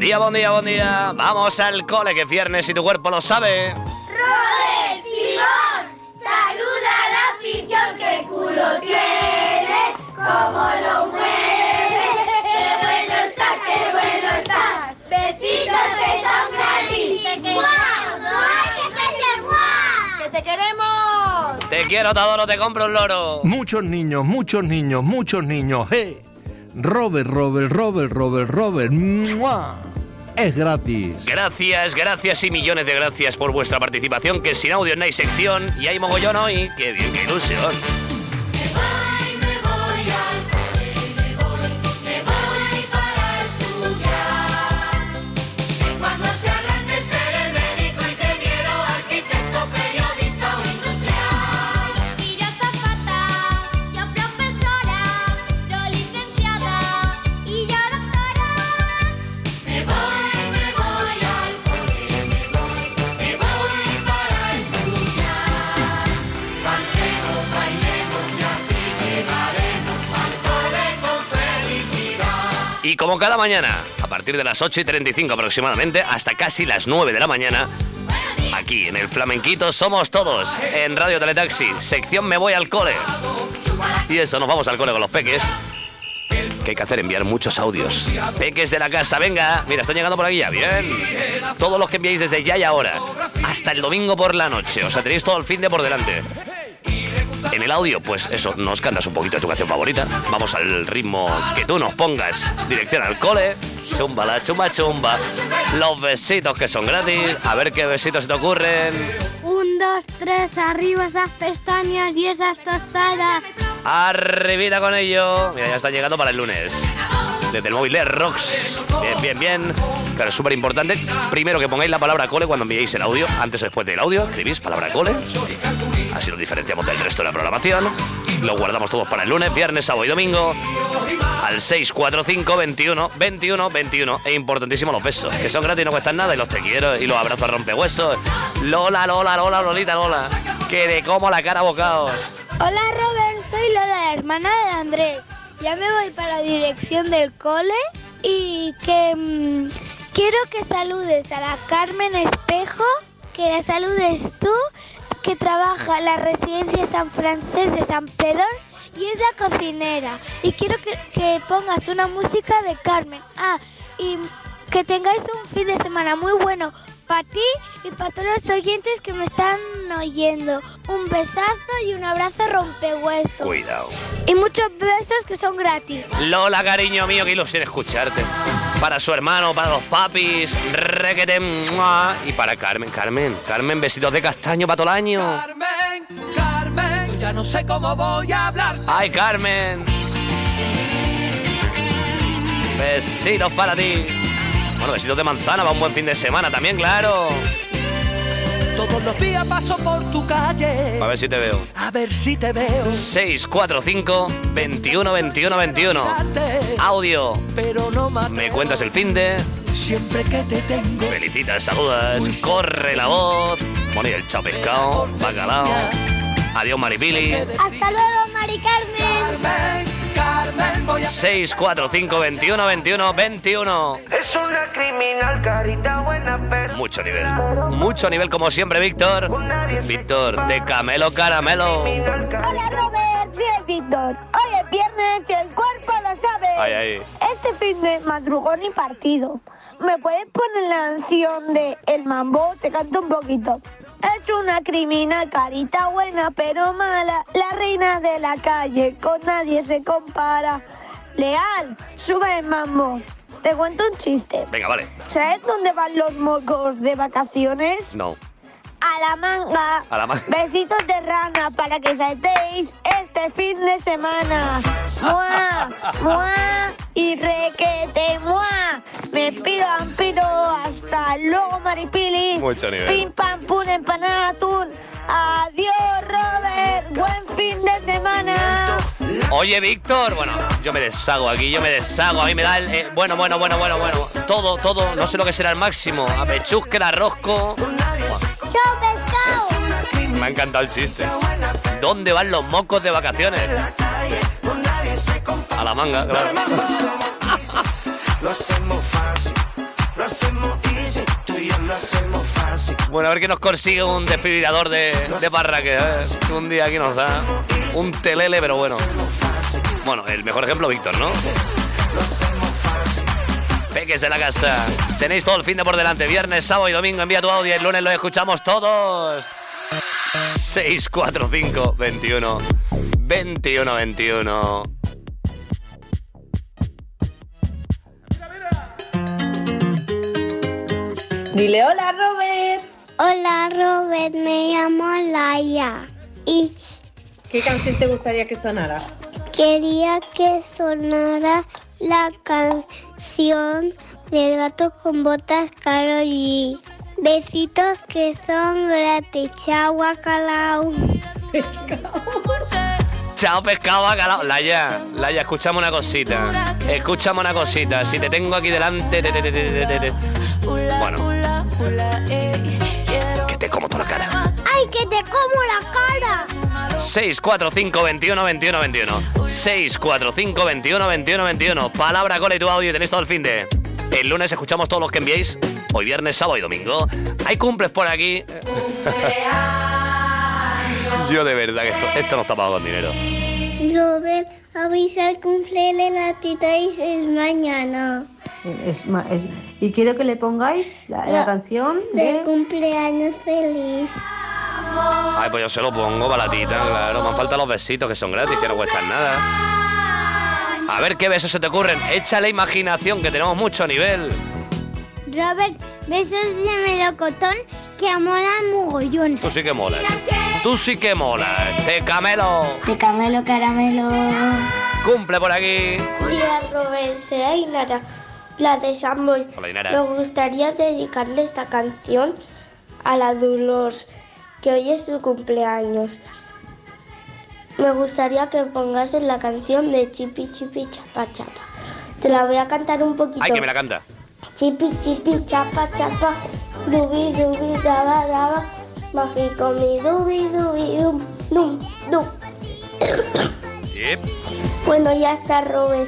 día, buen día, buen día. Vamos al cole, que es viernes y tu cuerpo lo sabe. Robert Simón, saluda a la afición, que culo tiene, como lo mueve. ¡Qué bueno está, qué bueno está! ¡Besitos que son gratis! ¡Guau! ¡Que te queremos! Te quiero, te adoro, te compro un loro. Muchos niños, Robert. ¡Mua! Es gratis. Gracias y millones de gracias por vuestra participación, que sin audio no hay sección y hay mogollón hoy. ¡Qué bien, qué ilusión! Y como cada mañana, a partir de las 8:35 aproximadamente, hasta casi las 9 de la mañana, aquí en el Flamenquito somos todos, en Radio Teletaxi, sección Me Voy al Cole. Y eso, nos vamos al cole con los peques. ¿Qué hay que hacer? Enviar muchos audios. Peques de la casa, venga. Mira, están llegando por aquí ya, bien. Todos los que enviáis desde ya y ahora, hasta el domingo por la noche. O sea, tenéis todo el fin de por delante. En el audio, pues eso, nos cantas un poquito de tu canción favorita. Vamos al ritmo que tú nos pongas. Dirección al cole. Chumba la chumba chumba. Los besitos que son gratis. A ver qué besitos se te ocurren. 1, 2, 3, arriba esas pestañas y esas tostadas. Arribita con ello. Mira, ya están llegando para el lunes. Desde el móvil de Rox. Bien. Claro, es súper importante. Primero que pongáis la palabra cole cuando enviéis el audio. Antes o después del audio, escribís palabra cole. Así nos diferenciamos del resto de la programación. Lo guardamos todos para el lunes, viernes, sábado y domingo. Al 645 21 21 21. Es importantísimo los besos, que son gratis y no cuestan nada. Y los te quiero y los abrazos rompehuesos. Lola, Lolita, Lola. Que de como la cara a bocados. Hola Robert, soy Lola, la hermana de Andrés. Ya me voy para la dirección del cole y que quiero que saludes a la Carmen Espejo, que la saludes tú, que trabaja en la residencia San Francés de San Pedro y es la cocinera. Y quiero que pongas una música de Carmen. Y que tengáis un fin de semana muy bueno para ti y para todos los oyentes que me están oyendo. Un besazo y un abrazo rompehuesos. Cuidado. Y muchos besos que son gratis. Lola, cariño mío, qué ilusión escucharte. Para su hermano, para los papis, requete, ¡mua! Y para Carmen, besitos de castaño para todo el año. Carmen, yo ya no sé cómo voy a hablar. ¡Ay, Carmen! Besitos para ti. Bueno, besitos de manzana para un buen fin de semana también, claro. Todos los días paso por tu calle. A ver si te veo. 645 21 21 21. Audio. Pero no me cuentas el fin de. Siempre que te tengo. Felicitas, saludas. Corre la voz. Bueno, y el chao pescado. Bacalao. Adiós, Maripili. Hasta luego, Mari Carmen. Carmen, voy a... 645 21 21 21. Es una criminal, carita buena, pero... Mucho nivel como siempre, Víctor. Víctor, de Camelo Caramelo. Hola, Robert, soy el Víctor. Hoy es viernes y el cuerpo lo sabe. Ay. Este fin de madrugón y partido. ¿Me puedes poner la canción de El Mambo? Te canto un poquito. Es una criminal, carita buena pero mala, la reina de la calle, con nadie se compara. Leal, sube el mambo. Te cuento un chiste. Venga, vale. ¿Sabes dónde van los mocos de vacaciones? No. A la manga. Besitos de rana para que saltéis este fin de semana. ¡Mua! ¡Mua! Y requete, ¡mua! Me pido ampiro. Hasta luego, Maripili. Mucho nivel. Pim, pam, pum, empanada, atún. Adiós, Robert. Buen fin de semana. Oye, Víctor. Bueno, yo me deshago aquí, A mí me da el... Bueno. Todo. No sé lo que será el máximo. A pechusque, el arrosco. ¡Chao, pescado! Me ha encantado el chiste. ¿Dónde van los mocos de vacaciones? A la manga, claro. Lo hacemos fácil. Bueno, a ver qué nos consigue un desfibrilador de Parraque, que un día aquí nos da un telele, pero bueno. Bueno, el mejor ejemplo, Víctor, ¿no? Peques de la casa. Tenéis todo el fin de por delante. Viernes, sábado y domingo envía tu audio. El lunes lo escuchamos todos. 645 21 21 21. Dile hola, Robert. Hola Robert, me llamo Laia y ¿Qué canción te gustaría que sonara? quería que sonara la canción del gato con botas Karol G. Besitos que son gratis. Chao, bacalao. Chao, pescado, bacalao. Laia, escúchame una cosita. Si te tengo aquí delante... Bueno. Que te como toda la cara. ¡Ay, que te como la cara! 645 21 21 21. 645 21 21 21. Palabra, cola y tu audio. Tenéis todo el fin de... El lunes escuchamos todos los que enviéis. Hoy viernes, sábado y domingo. Hay cumples por aquí. Yo de verdad que esto no está pago con dinero. Robert, avisa el cumple de la tita y es mañana. Y quiero que le pongáis la canción de de... cumpleaños feliz. Ay, pues yo se lo pongo para la tita, claro. Me han faltado los besitos que son gratis, que no cuestan nada. A ver qué besos se te ocurren. Échale imaginación, que tenemos mucho nivel. Robert, besos de melocotón que molan mogollón. Tú sí que molas. Tú sí que molas. Te camelo. De camelo caramelo. Cumple por aquí. Tía Robert, soy Inara, la de Samboy. Hola, Inara. Me gustaría dedicarle esta canción a la Dolores, que hoy es su cumpleaños. Me gustaría que pongas la canción de Chipi Chipi Chapa Chapa. Te la voy a cantar un poquito. Ay, que me la canta. Chipi Chipi Chapa Chapa, dubi dubi daba daba, mágico mi dubi dubi dum dum dum. Yep. Bueno, ya está, Robert.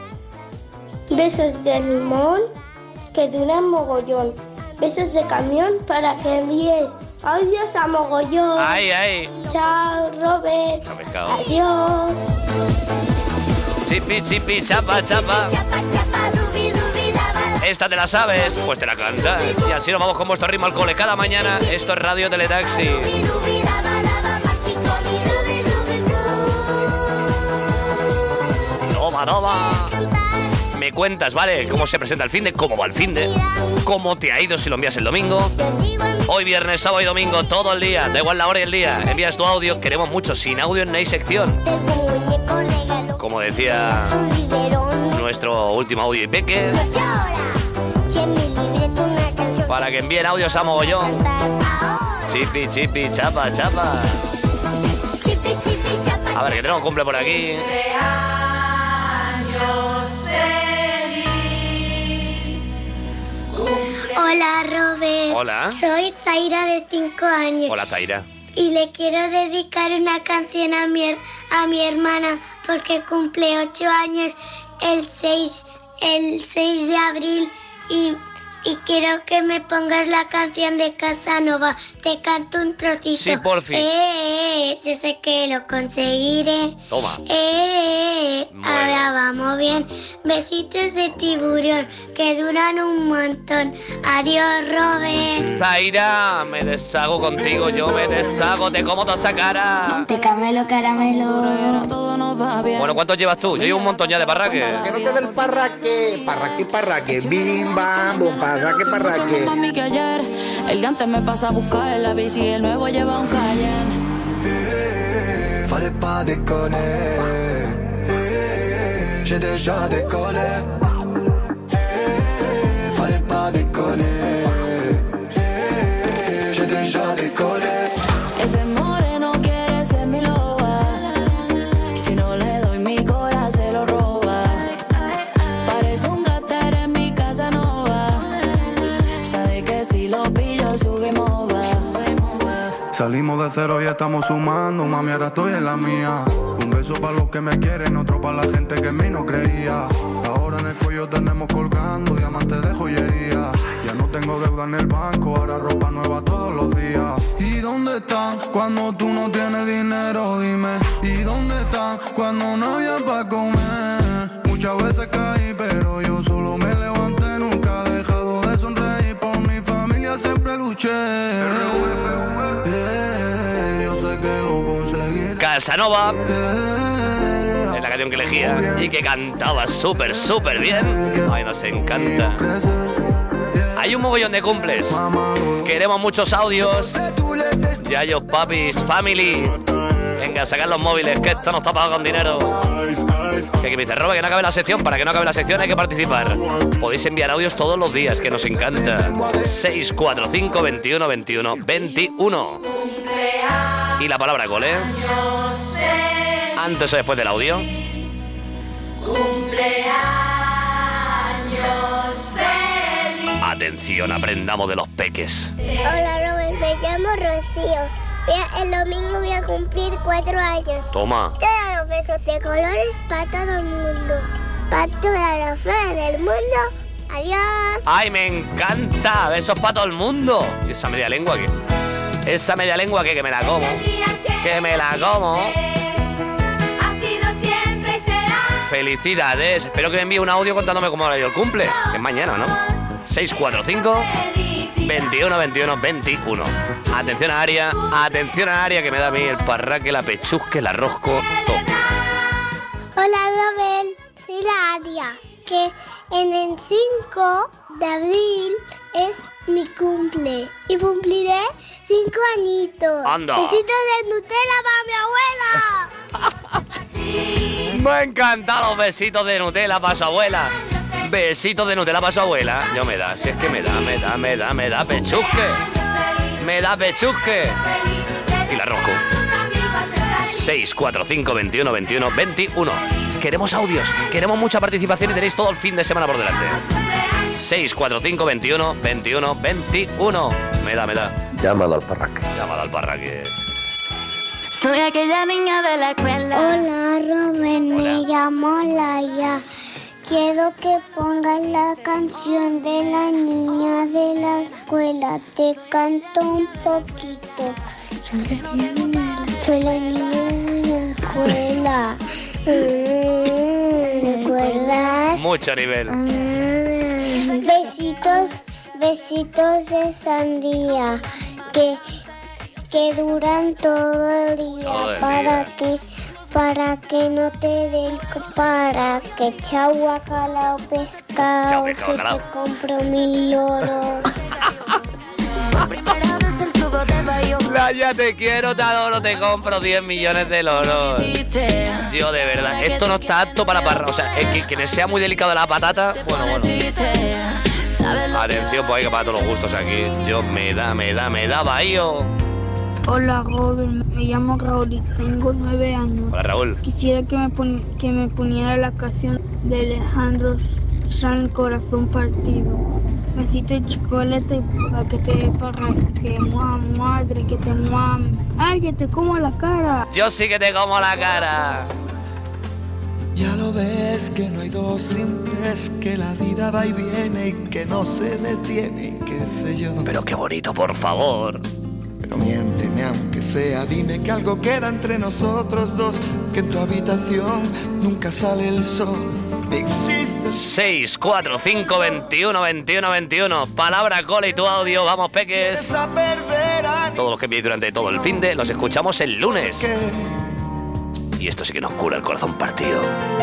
Besos de limón que duran mogollón. Besos de camión para que envíes audios a mogollón. Ay, ay. Chao, Robert. Chao, pescado. Adiós. Chipi, chipi, chapa, chapa. Esta te la sabes, pues te la cantas. Y así nos vamos con vuestro ritmo al cole cada mañana. Esto es Radio Teletaxi. Nova, Nova. Me cuentas, ¿vale? Cómo se presenta el finde, cómo va el finde, cómo te ha ido si lo envías el domingo. Hoy viernes, sábado y domingo, todo el día, da igual la hora y el día. Envías tu audio, queremos mucho. Sin audio no hay sección. Como decía nuestro último audio y Peque, para que envíen audios a mogollón. Chipi, chipi, chapa, chapa. A ver, que tenemos cumple por aquí. Hola, Robert. Hola. Soy Zaira de 5 años. Hola, Zaira. Y le quiero dedicar una canción a mi hermana porque cumple 8 años el 6 de abril y quiero que me pongas la canción de Casanova. Te canto un trocito. Sí, por fin. Yo sé que lo conseguiré. Toma. Ahora vamos bien. Besitos de tiburón que duran un montón. Adiós, Robert. Zaira, me deshago contigo, yo me deshago, te como toda esa cara. De camelo caramelo. Bueno, ¿cuántos llevas tú? Yo llevo un montón ya de Parraque. Que no te dé el parraque, parraque, parraque, bim, bam, bum, parraque, parraque. Mami, que ayer el de antes me pasa a buscar en la bici, el nuevo lleva un Cayenne. Fallait pas déconner. J'ai déjà décollé. Fallait pas déconner. J'ai déjà décollé. Ese moreno quiere ser mi loba. Si no le doy mi corazón se lo roba. Parece un gater en mi casa nova. Sabe que si lo pillo su game over. Salimos de cero y estamos sumando. Mami, ahora estoy en la mía. Un beso para los que me quieren, otro para la gente que en mí no creía. Ahora en el cuello tenemos colgando diamantes de joyería. Ya no tengo deuda en el banco, ahora ropa nueva todos están cuando tú no tienes dinero? Dime. ¿Y dónde están cuando no había pa' comer? Muchas veces caí, pero yo solo me levanté. Nunca he dejado de sonreír. Por mi familia siempre luché. Yo sé que lo conseguiré. Casanova. Es la canción que elegía y que cantaba súper bien. Ay, nos encanta. Hay un mogollón de cumples. Queremos muchos audios. Yayos, papis, family. Venga, sacar los móviles, que esto no está pagado con dinero. Que me dice, Robe, que no acabe la sección. Para que no acabe la sección hay que participar. Podéis enviar audios todos los días, que nos encanta. 645 21 21 21. Y la palabra cole. Antes o después del audio. Atención, aprendamos de los peques. Hola Robert, me llamo Rocío. El domingo voy a cumplir 4 años. Toma. Todos los besos de colores para todo el mundo. Para todas las flores del mundo. Adiós. ¡Ay, me encanta! Besos para todo el mundo. ¿Y esa media lengua qué? Esa media lengua que me la como. Que me la como. Felicidades. Espero que me envíe un audio contándome cómo ha ido el cumple. Que es mañana, ¿no? 645 21 21 21. Atención a Aria, que me da a mí el parraque, la pechusque, el arrosco, todo. Hola Robert, soy la Aria. Que en el 5 de abril es mi cumple. Y cumpliré 5 añitos. ¡Anda! Besitos de Nutella para mi abuela. Me encantan los besitos de Nutella para su abuela. Besitos de Nutella para su abuela. Yo me da, si es que me da pechusque. Me da pechusque. Y la rosco. 645 21 21 21. Queremos audios, queremos mucha participación y tenéis todo el fin de semana por delante. 645 21 21 21. Me da. Llámalo al parraque. Soy aquella niña de la escuela. Hola Robert, me llamo Laia. Quiero que pongas la canción de la niña de la escuela. Te canto un poquito. Soy la niña de la escuela. ¿Recuerdas? Mucho nivel. Besitos de sandía que duran todo el día. Para que no te dé para que chau bacalao pescado, que te compro 1000 loros. Ya te quiero, te adoro, te compro 10 millones de loros. Yo de verdad, esto no está apto para o sea, es que sea muy delicado la patata. Bueno. Atención, pues hay que para todos los gustos aquí. Dios, me da bahío. Hola Robert, me llamo Raúl y tengo 9 años. Hola Raúl. Quisiera que me poniera la canción de Alejandro Sanz, Corazón Partido. Besito de chocolate para que te dé para que madre, que te muam. Ay, que te como la cara. Yo sí que te como la cara. Ya lo ves que no hay dos sin tres, que la vida va y viene y que no se detiene, qué sé yo. Pero qué bonito, por favor. Pero miénteme aunque sea, dime que algo queda entre nosotros dos, que en tu habitación nunca sale el sol. Existe 645 21 21 21. Palabra, cole y tu audio. Vamos, peques. Todos los que enviéis durante todo el finde los escuchamos el lunes. Y esto sí que nos cura el corazón partido.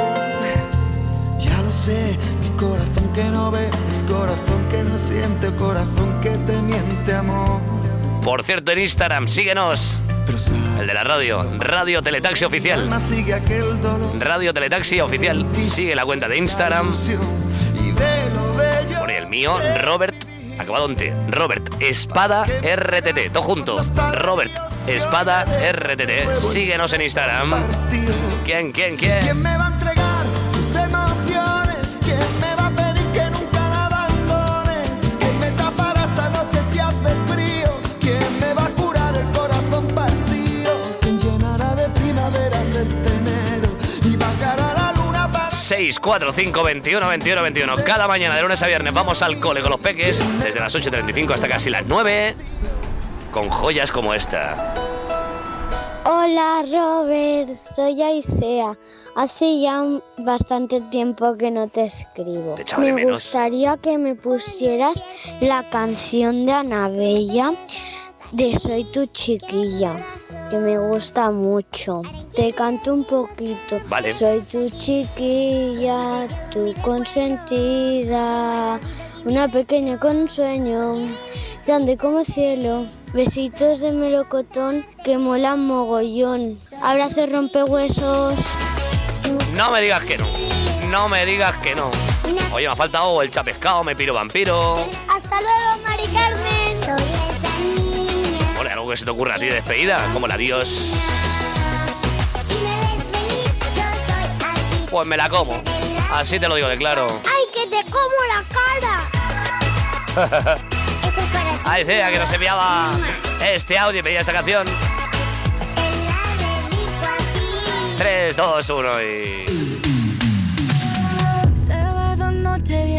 Ya lo sé, mi corazón que no ve es corazón que no siente, corazón que te miente, amor. Por cierto, en Instagram, síguenos. El de la radio, Radio Teletaxi Oficial. Radio Teletaxi Oficial. Sigue la cuenta de Instagram. Por el mío, Robert, acabado en T. Robert Espada RTT. Todo junto. Robert Espada RTT. Síguenos en Instagram. ¿Quién? ¿Quién me va a entregar sus emociones? ¿Quién me va a pedir que nunca la abandone? ¿Quién me tapará esta noche si hace frío? ¿Quién me va a curar el corazón partido? ¿Quién llenará de primaveras este enero y bajará la luna para 645 21 21 21. Cada mañana de lunes a viernes vamos al cole con los peques desde las 8:35 hasta casi las 9. con joyas como esta. Hola Robert, soy Aisea. Hace ya bastante tiempo que no te escribo. Te echaba de Me menos. gustaría que me pusieras la canción de Anabella de Soy tu chiquilla, que me gusta mucho. Te canto un poquito. Vale. Soy tu chiquilla, tu consentida, una pequeña con sueño, grande como cielo. Besitos de melocotón que molan mogollón. Abrazos rompehuesos. No me digas que no. No me digas que no. Oye, me ha faltado el chapescado, me piro vampiro. Hasta luego, Mari Carmen. Ole, algo que se te ocurra a ti de despedida, como el adiós. Pues me la como. Así te lo digo de claro. ¡Ay, que te como la cara! Ay, Cea, que nos enviaba este audio y pedía esa canción. 3, 2, 1 y... Sábado noche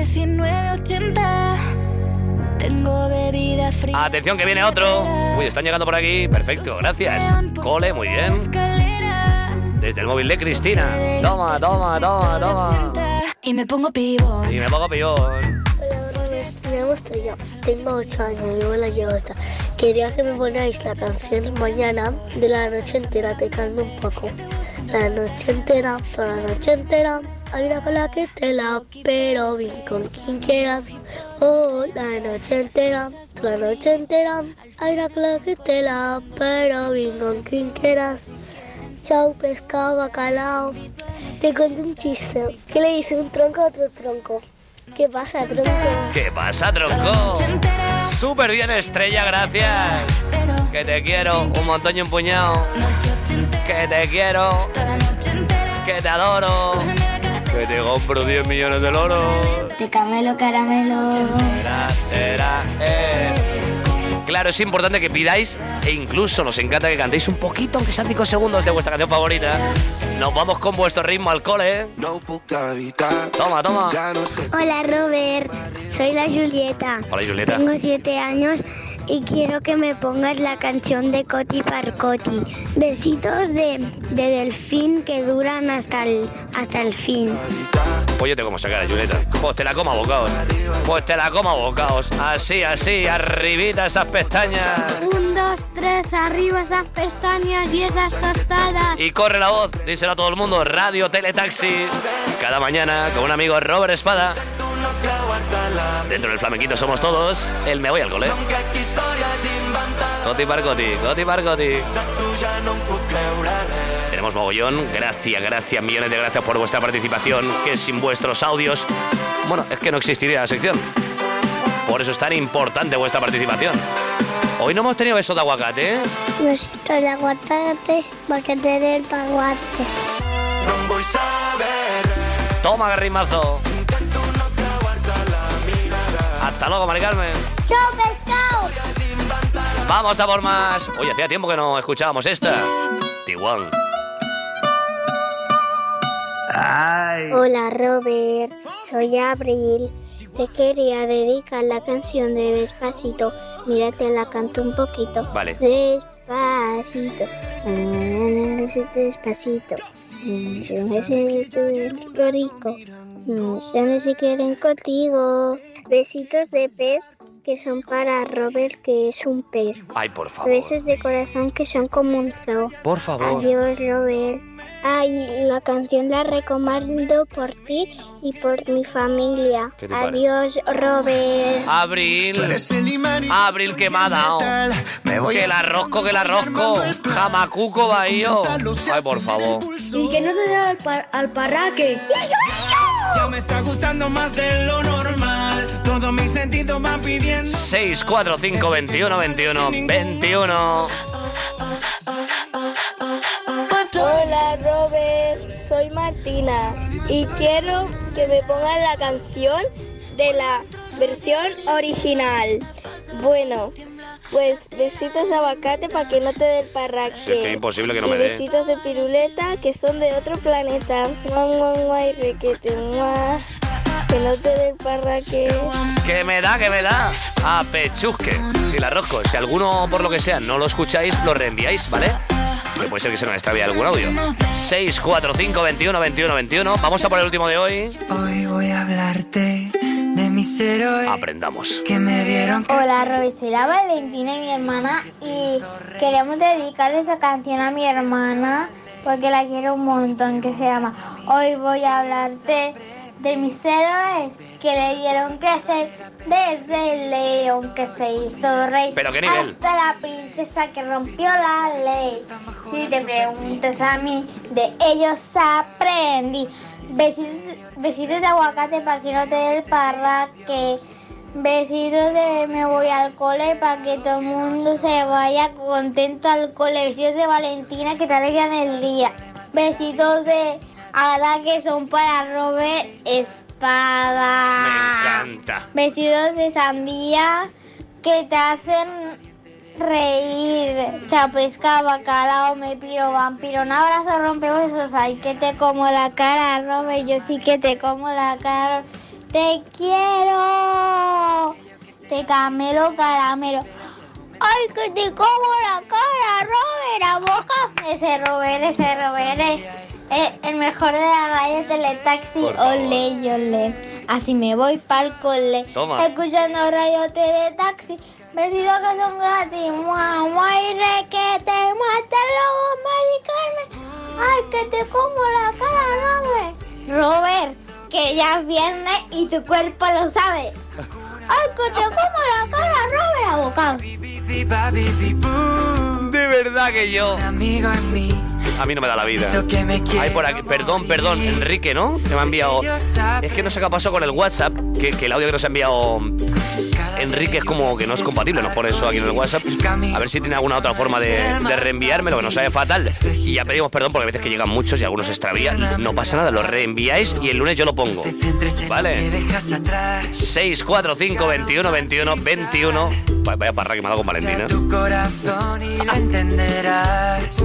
19:80. Tengo bebida fría. Atención que viene otro. Uy, están llegando por aquí. Perfecto, gracias. Cole, muy bien. Desde el móvil de Cristina. Toma, toma, toma, toma. Y me pongo pibón. Y me pongo pillón. Me gusta yo. Tengo 8 años, vivo en la Llagosta. Quería que me ponáis la canción mañana de La Noche Entera, te calmo un poco. La noche entera, toda la noche entera, hay una cola que te la pero bien con quien quieras. Oh, la noche entera, toda la noche entera, hay una cola que te la pero bien con quien quieras. Chau, pescado, bacalao. Te cuento un chiste. ¿Qué le dice un tronco a otro tronco? ¿Qué pasa, tronco? ¿Qué pasa, tronco? Súper bien, Estrella, gracias. Que te quiero, un montón y un puñado. Que te quiero, que te adoro, que te compro 10 millones de loros. Te camelo, caramelo. Claro, es importante que pidáis e incluso nos encanta que cantéis un poquito, aunque sean 5 segundos de vuestra canción favorita. Nos vamos con vuestro ritmo al cole. Toma, toma. Hola Robert, soy la Julieta. Hola, Julieta. Tengo 7 años y quiero que me pongas la canción de Coti Parcoti. Besitos de delfín que duran hasta el fin. Óyete cómo se cara, Julieta. Pues te la como a bocaos. Pues te la como a bocaos. Así, así, arribita esas pestañas. 1, 2, 3, arriba esas pestañas y esas tostadas. Y corre la voz, díselo a todo el mundo. Radio Teletaxi. Cada mañana con un amigo Robert Espada. Dentro del flamenquito somos todos. El me voy al cole. Coti Parcoti, Coti Parcoti. Tenemos mogollón. Gracias, millones de gracias por vuestra participación. Que sin vuestros audios, bueno, es que no existiría la sección. Por eso es tan importante vuestra participación. Hoy no hemos tenido beso de aguacate, ¿eh? Besito de aguacate, paquete del paguate. Toma, garrimazo. Hasta luego, Mari Carmen. ¡Chao, pescado! Vamos a por más. Oye, hacía tiempo que no escuchábamos esta. Tijuana. Hola Robert, soy Abril. Te quería dedicar la canción de Despacito. Mira, te la canto un poquito. Vale. Despacito, despacito. Yo me siento rico. Sabe si quieren contigo. Besitos de pez que son para Robert, que es un pez. Ay, por favor. Besos de corazón que son como un zoo. Por favor. Adiós, Robert. Ay, la canción la recomiendo por ti y por mi familia. ¿Qué te parece? Adiós, Robert. Abril que me ha dado. Que la rosco, Jamacuco bahío. Ay, por favor. Y que no te da al parraque. Ya me está gustando más de lo normal. Todos mis sentidos van pidiendo. 645 21 21 21. Hola Robert, soy Martina y quiero que me pongan la canción de la versión original. Bueno, pues besitos de aguacate para que no te dé el parraque. Si es que es imposible que no me y dé. besitos de piruleta que son de otro planeta. Mua, mua, mua, y requete, mua. Pelote del Parraque. Que me da. A Pechusque. Y la Rosco, si alguno, por lo que sea, no lo escucháis, lo reenviáis, ¿vale? Que puede ser que se nos extravie algún audio. 645 21 21 21. Vamos a por el último de hoy. Hoy voy a hablarte de mis héroes. Aprendamos. Que me dieron. Hola, Roby, soy la Valentina y mi hermana y queremos dedicarle esa canción a mi hermana porque la quiero un montón, que se llama Hoy voy a hablarte de mis héroes que le dieron crecer desde el león que se hizo rey. ¿Pero qué nivel? Hasta la princesa que rompió la ley. Si te preguntas a mí, de ellos aprendí. Besitos de aguacate para que no te dé el parraque. Besitos de me voy al cole para que todo el mundo se vaya contento al cole. Besitos de Valentina que te alegran el día. Besitos de Ada que son para Robert Espada. Me encanta. Besitos de Sandía que te hacen reír. Chapesca, bacalao, me piro, vampiro. Un abrazo, rompehuesos. Ay, que te como la cara, Robert. Yo sí que te como la cara. Te quiero. Te camelo, caramelo. Ay, que te como la cara, Robert. A boca. Ese Robert es el mejor de las rayas Teletaxi. Ole, yole. Así me voy pa'l cole. Toma. Escuchando radio Teletaxi. Besitos que son gratis. Mua, mua, y requete. Mata luego, Mari Carmen. Ay, que te como la cara, Robert. Robert, que ya es viernes y tu cuerpo lo sabe. Ay, que te como la cara, Robert, abocado. De verdad que yo. A mí no me da la vida. Ay, por aquí, perdón, Enrique, ¿no? Que me ha enviado. Es que no sé qué ha pasado con el WhatsApp, que el audio que nos ha enviado Enrique es como que no es compatible, nos pone eso aquí en el WhatsApp. A ver si tiene alguna otra forma de reenviármelo, que nos sabe fatal. Y ya pedimos perdón porque a veces que llegan muchos y algunos se extravían. No pasa nada, lo reenviáis y el lunes yo lo pongo. ¿Vale? 645 21 21 21. Vaya parra que me ha dado con Valentina. Tu corazón y lo entenderás.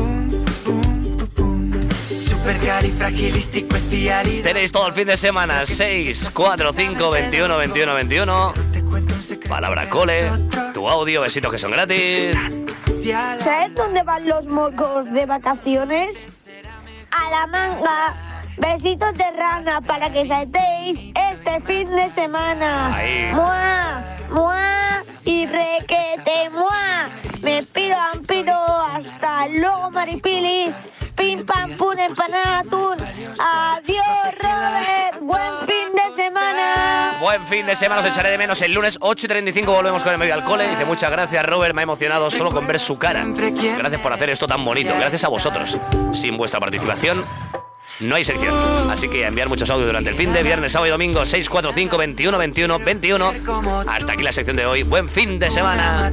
Tenéis todo el fin de semana. 6, 4, 5, 21, 21, 21. Palabra cole. Tu audio, besitos que son gratis. ¿Sabes dónde van los mocos de vacaciones? A la manga. Besitos de rana para que saltéis este fin de semana. Ahí. ¡Mua! ¡Mua! Y requete, ¡mua! Me pido ampiro. Hasta luego, Maripili. Pim, pam, pum, empanada, atún. Adiós, Robert. Buen fin de semana. Buen fin de semana, os echaré de menos. El lunes 8:35 volvemos con el medio al cole. Dice, muchas gracias, Robert. Me ha emocionado solo con ver su cara. Gracias por hacer esto tan bonito. Gracias a vosotros. Sin vuestra participación no hay sección. Así que a enviar muchos audios durante el fin de viernes, sábado y domingo. 6, 4, 5, 21, 21, 21. Hasta aquí la sección de hoy. Buen fin de semana.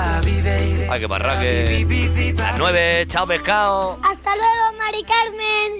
Ay, qué parraque. Las 9. Chao, pescado. Hasta luego, Mari Carmen.